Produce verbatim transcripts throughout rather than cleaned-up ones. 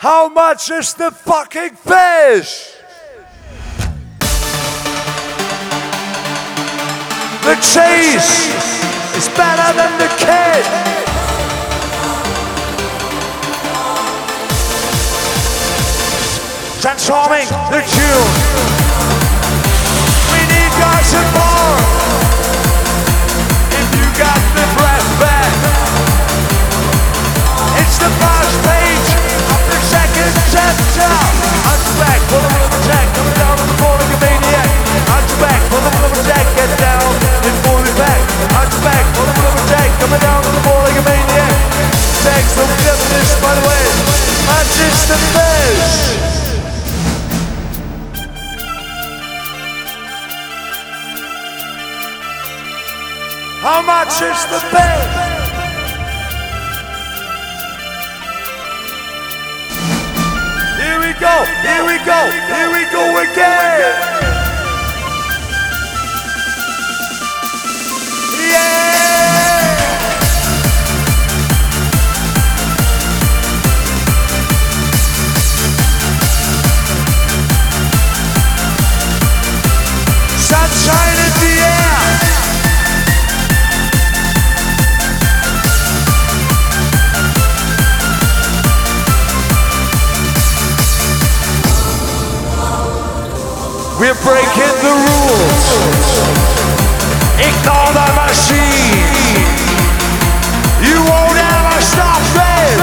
How much is the fucking fish? The chase is better than the kid. Transforming the tune. We need guys involved. If you got the breath back, it's the first page of the second chapter. On your back, full of rubber jack, coming down on the floor like a maniac. On your back, full of rubber jack, get down and pull it back. On your back, full of rubber jack, coming down on the floor like a maniac. Thanks for giving this, by the way. Manchester Fish. How much is the bill? Here we go, here we go, here we go again. Yeah! Sunshine in the air. We're breaking the rules. Ignore the machine. You won't ever stop this.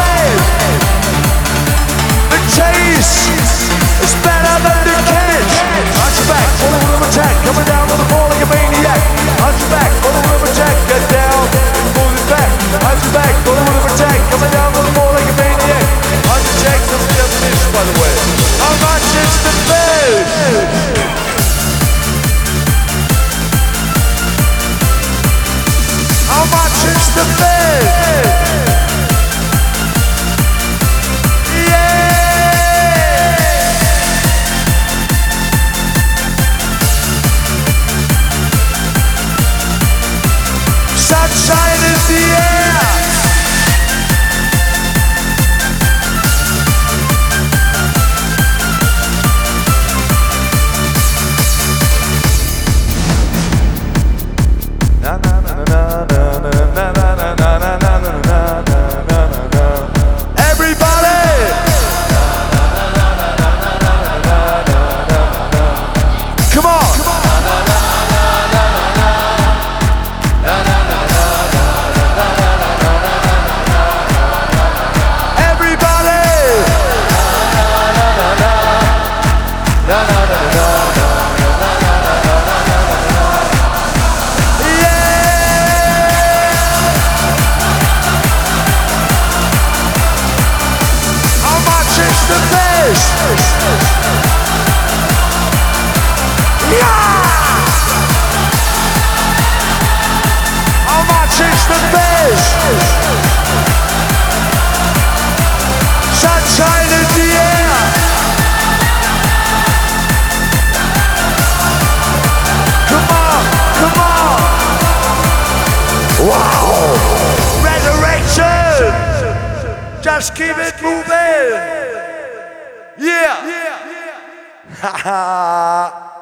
The chase is better than the catch. On your back, full of rubber jack, coming down on the floor like a maniac. On your back, full of rubber jack, get down and pull it back. On your back, full of rubber jack, coming down on the floor like a maniac. On your jack, some fish, by the way. How much is the fish? How much is the fish? Yeah! Sunshine in the air. Na na na na na. Sunshine in the air. Come on, come on. Wow. Resurrection. Just keep it moving. Yeah. Yeah.